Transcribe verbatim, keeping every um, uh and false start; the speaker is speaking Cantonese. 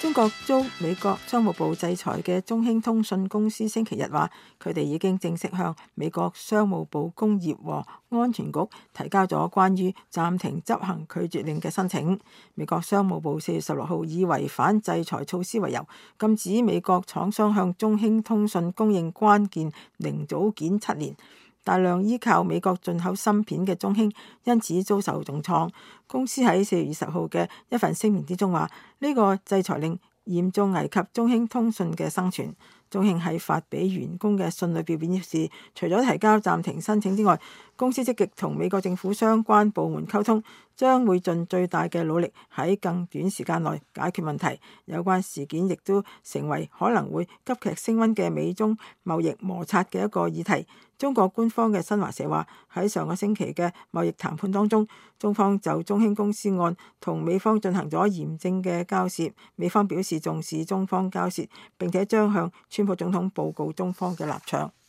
中國遭美國商務部制裁嘅中興通訊公司星期日話，佢哋已經正式向美國商務部工業和安全局提交咗關於暫停執行拒絕令嘅申請。美國商務部四月十六號以違反制裁措施為由，禁止美國廠商向中興通訊供應關鍵零組件七年。大量依靠美國進口芯片嘅中興因此遭受重創。公司喺四月二十號嘅一份聲明之中話，呢個制裁令嚴重危及中興通訊嘅生存。中興喺發俾員工嘅信裏表示，除咗提交暫停申請之外，公司積極同美國政府相關部門溝通，將會盡最大嘅努力喺更短時間內解決問題。有關事件亦都成為可能會急劇升溫嘅美中貿易摩擦嘅一個議題。中國官方嘅新華社話，喺上個星期嘅貿易談判當中，中方就中興公司案同美方進行咗嚴正嘅交涉，美方表示重視中方交涉，並且將向川普總統報告中方嘅立場。